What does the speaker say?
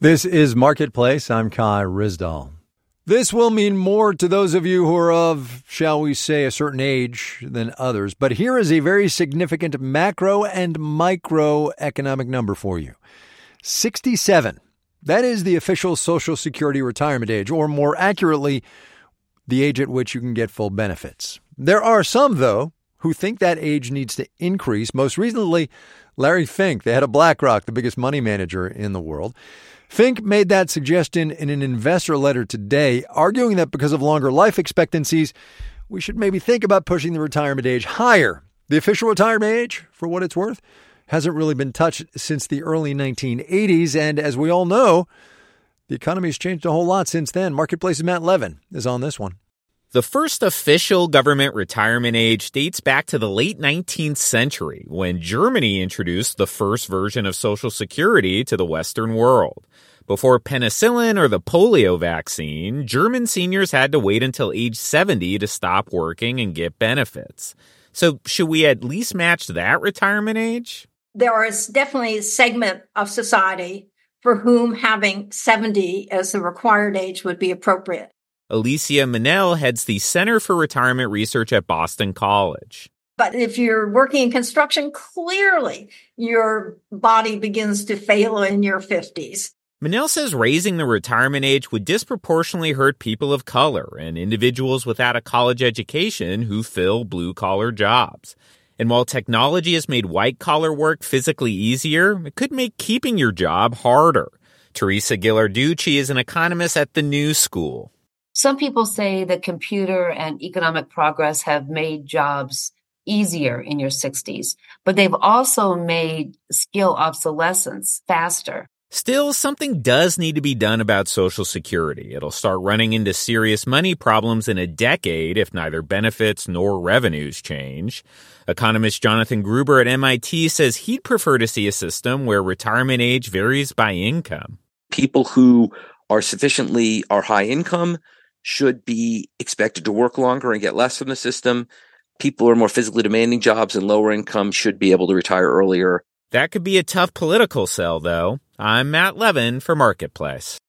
This is Marketplace. I'm Kai Ryssdal. This will mean more to those of you who are of, shall we say, a certain age than others. But here is a very significant macro and microeconomic number for you. 67. That is the official Social Security retirement age, or more accurately, the age at which you can get full benefits. There are some, though, who think that age needs to increase. Most recently, Larry Fink, the head of BlackRock, the biggest money manager in the world. Fink made that suggestion in an investor letter today, arguing that because of longer life expectancies, we should maybe think about pushing the retirement age higher. The official retirement age, for what it's worth, hasn't really been touched since the early 1980s. And as we all know, the economy has changed a whole lot since then. Marketplace's Matt Levin is on this one. The first official government retirement age dates back to the late 19th century when Germany introduced the first version of Social Security to the Western world. Before penicillin or the polio vaccine, German seniors had to wait until age 70 to stop working and get benefits. So should we at least match that retirement age? There is definitely a segment of society for whom having 70 as the required age would be appropriate. Alicia Manel heads the Center for Retirement Research at Boston College. But if you're working in construction, clearly your body begins to fail in your 50s. Manel says raising the retirement age would disproportionately hurt people of color and individuals without a college education who fill blue-collar jobs. And while technology has made white-collar work physically easier, it could make keeping your job harder. Teresa Ghilarducci is an economist at the New School. Some people say that computer and economic progress have made jobs easier in your 60s, but they've also made skill obsolescence faster. Still, something does need to be done about Social Security. It'll start running into serious money problems in a decade if neither benefits nor revenues change. Economist Jonathan Gruber at MIT says he'd prefer to see a system where retirement age varies by income. People who are high income should be expected to work longer and get less from the system. People who are more physically demanding jobs and lower income should be able to retire earlier. That could be a tough political sell, though. I'm Matt Levin for Marketplace.